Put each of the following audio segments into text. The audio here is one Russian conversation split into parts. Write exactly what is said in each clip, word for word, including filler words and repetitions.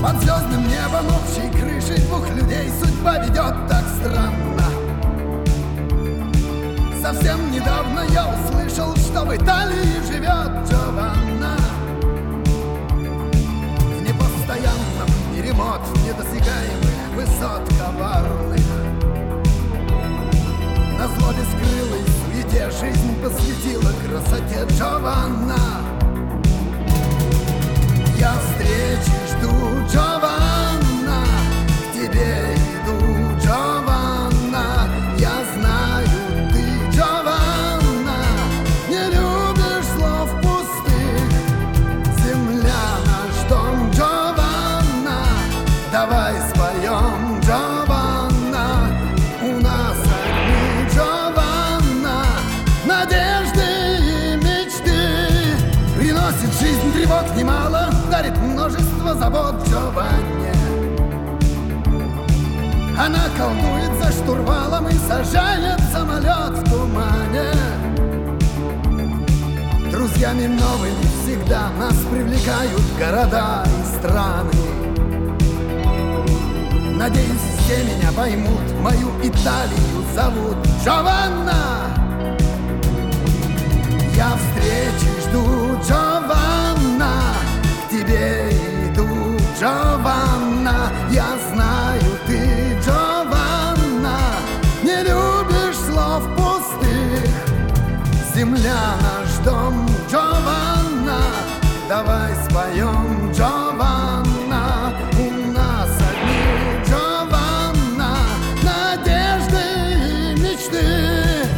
Под звездным небом общей крышей двух людей судьба ведет так странно. Совсем недавно я услышал, что в Италии живет Джованна. В непостоянном мире мод недосягаемых высот коварных. На зло бескрылой суете жизнь посвятила красоте Джованна. Я встречи жду, Джованна, к тебе иду, Джованна. Я знаю, ты, Джованна, не любишь слов пустых. Земля наш дом, Джованна, давай споем, Джованна. У нас одни, Джованна, надежды и мечты. Приносит жизнь тревог немало, дарит множество забот Джованне. Она колдует за штурвалом и сажает самолет в тумане. Друзьями новыми всегда нас привлекают города и страны. Надеюсь, все меня поймут, мою Италию зовут Джованна. Я встречи жду, Джованна, к тебе иду, Джованна. Я знаю, ты, Джованна, не любишь слов пустых. Земля наш дом, Джованна, давай споем, Джованна. У нас одни, Джованна, надежды и мечты.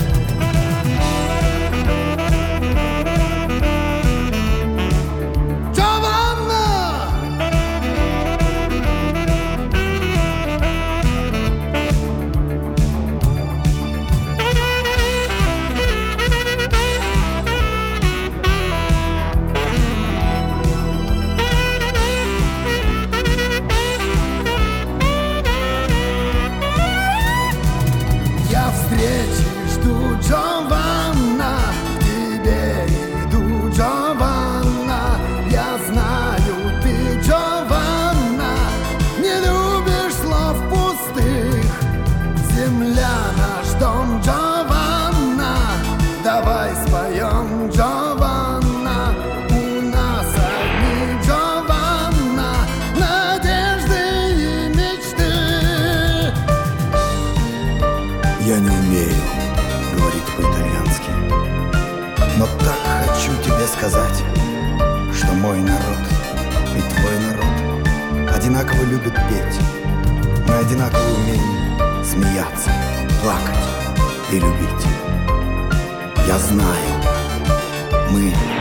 Джованна, к тебе иду, Джованна. Я знаю, ты, Джованна, не любишь слов пустых. Земля наш дом, Джованна, давай споем, Джованна. У нас одни, Джованна, надежды и мечты. Я не умею говорить по-итальянски, но так хочу тебе сказать, что мой народ и твой народ одинаково любит петь. Мы одинаково умеем смеяться, плакать и любить. Я знаю, мы